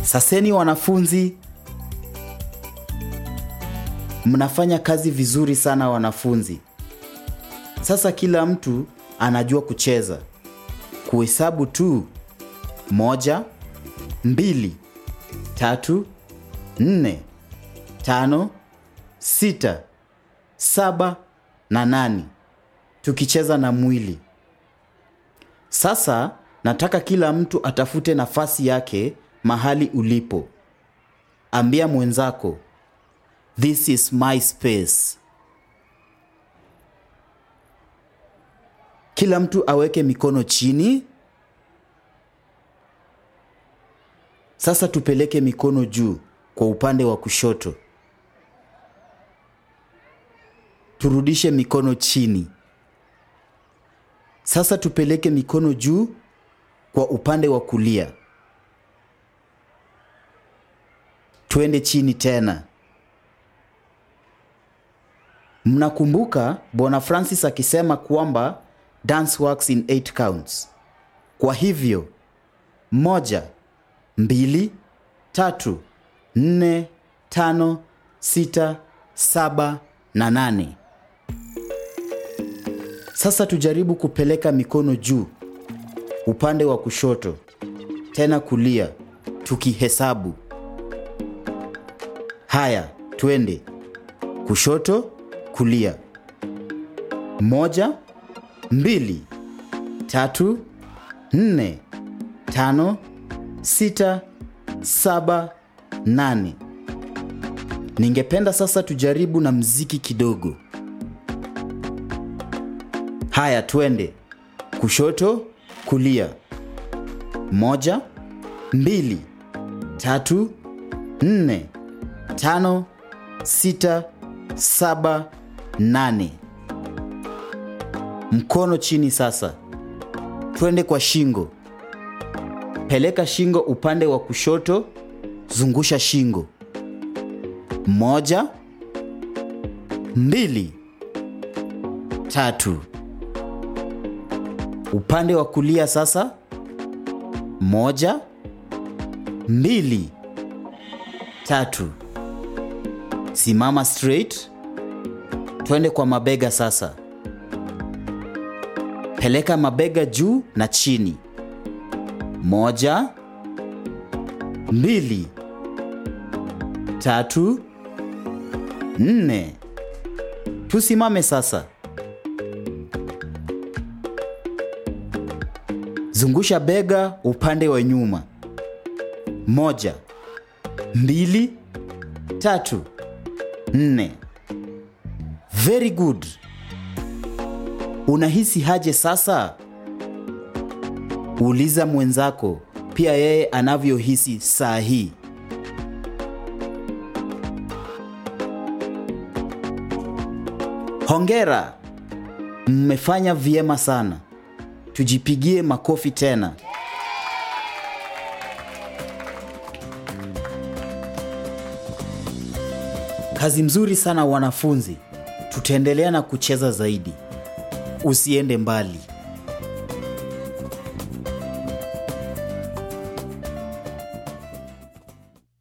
Saseni wanafunzi, mnafanya kazi vizuri sana wanafunzi. Sasa kila mtu anajua kucheza. Kuhesabu tu. 1, 2, 3, 4, 5, 6, 7 na 8. Tukicheza na mwili. Sasa nataka kila mtu atafute nafasi yake mahali ulipo. Ambia mwenzako, this is my space. Kila mtu aweke mikono chini. Sasa tupeleke mikono juu kwa upande wa kushoto. Turudishe mikono chini. Sasa tupeleke mikono juu kwa upande wa kulia. Twende chini tena. Mnakumbuka Bwana Francis akisema kwamba dance works in 8 counts. Kwa hivyo 1, 2, 3, 4, 5, 6, 7 na 8. Sasa tujaribu kupeleka mikono juu upande wa kushoto, tena kulia, tukihesabu. Haya, twende. Kushoto, kulia. 1, 2, 3, 4, 5, 6, 7, 8. Ningependa sasa tujaribu na mziki kidogo. Haya, twende. Kushoto, kulia. 1, 2, 3, 4, 5, 6, 7, 8. Mkono chini sasa. Twende kwa shingo. Peleka shingo upande wa kushoto, zungusha shingo. 1, 2, 3. Upande wa kulia sasa. 1, 2, 3. Simama straight. Twende kwa mabega sasa. Peleka mabega juu na chini. 1, 2, 3, 4. Tusimame sasa. Zungusha bega upande wa nyuma. 1, 2, 3, 4. Very good. Unahisi aje sasa? Uliza mwenzako pia yeye anavyohisi saa hii. Hongera. Mmefanya vyema sana. Tujipigie makofi tena. Kazi mzuri sana wanafunzi. Tutaendelea na kucheza zaidi. Usiende mbali.